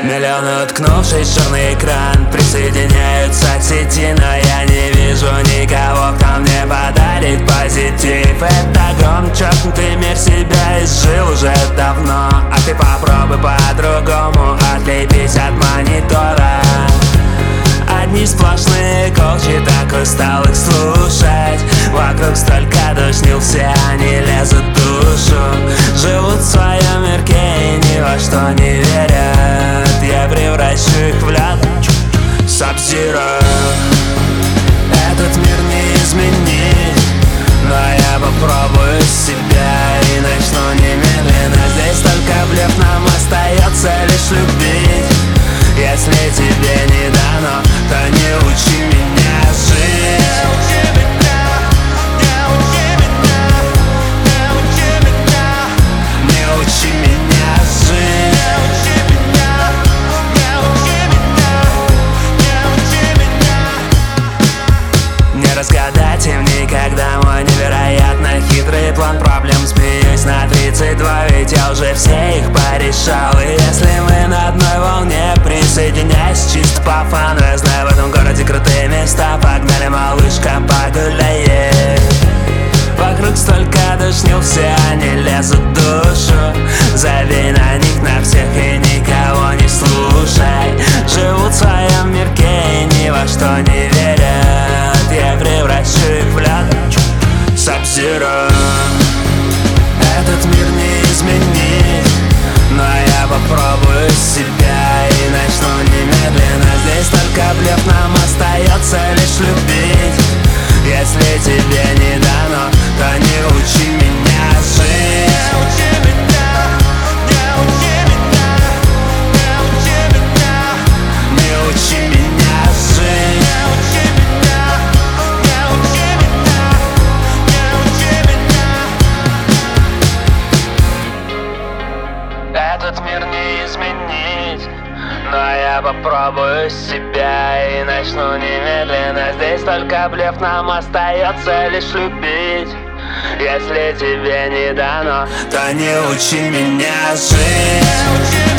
Миллионы, уткнувшись в черный экран, присоединяются к сети, но я не вижу никого, кто мне подарит позитив. Это гром, чокнутый мир себя изжил уже давно, а ты попробуй по-другому отлепись от монитора. Одни сплошные коучи, так устал их слушать. Вокруг столько душнил, все они лезут в душу. Живут в своем мирке и ни во что не верят. Я превращу их в лед, Sub-Zero. Этот мир не изменить, но я попробую себя и начну немедленно. Здесь только блеф, нам остается лишь любить. Если тебе не дано, то не учи меня жить. Не учи меня, не учи меня, не учи меня, не учи меня жить. Не учи меня, не учи меня, не учи меня. Не разгадать им никогда мой невероятно хитрый план проблем. Смеюсь на 32, ведь я уже все их порешал. И если мы на одной волне, присоединяйся чисто по фану. Я знаю, в этом городе крутые места. Погнали, малышка, погуляем. Вокруг столько душнил, все они лезут в душу. Забей на них, на всех и никого не слушай. Живут в своем мирке и ни во что не верят. Я превращу их в лед, Sub-Zero. Этот мир не изменить, но я попробую себя и начну немедленно. Здесь только блеф, нам остается лишь любить. Если тебе не дано, то не учи меня жить. Не учи меня, не учи меня, не учи меня, не учи меня жить. Не учи меня, не учи меня, не учи меня. Этот мир не изменить, но я попробую себя и начну немедленно. Здесь только блеф, нам остается лишь любить. Если тебе не дано, то не учи меня жить.